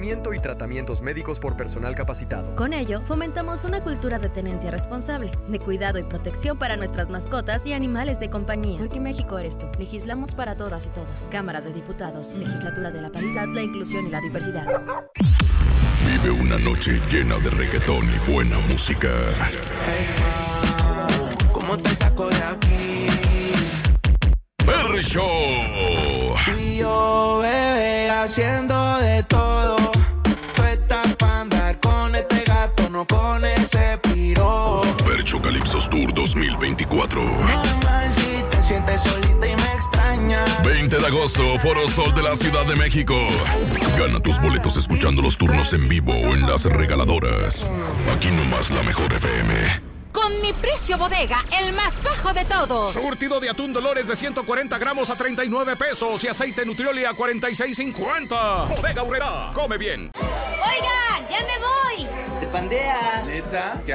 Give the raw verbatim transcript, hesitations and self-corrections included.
asesoramiento y tratamientos médicos por personal capacitado. Con ello, fomentamos una cultura de tenencia responsable, de cuidado y protección para nuestras mascotas y animales de compañía. Porque México eres tú. Legislamos para todas y todos. Cámara de Diputados, Legislatura de la Paridad, la Inclusión y la Diversidad. Vive una noche llena de reggaetón y buena música. Hey, ma, ¿cómo te saco de aquí? Perry Show. Tú y yo, bebé, haciendo de todo. Tú estás para andar con este gato, no con ese piro. Fercho Calypsos Tour dos mil veinticuatro. Normal si te sientes solita y me extrañas. veinte de agosto, Foro Sol de la Ciudad de México. Gana tus boletos escuchando los turnos en vivo o en las regaladoras. Aquí nomás la mejor F M. Con mi precio bodega, el más bajo de todos. Surtido de atún Dolores de ciento cuarenta gramos a treinta y nueve pesos y aceite Nutrioli a cuarenta y seis cincuenta. Bodega Aurrerá, come bien. Oigan, ya me voy. ¿De pandea? ¿Neta?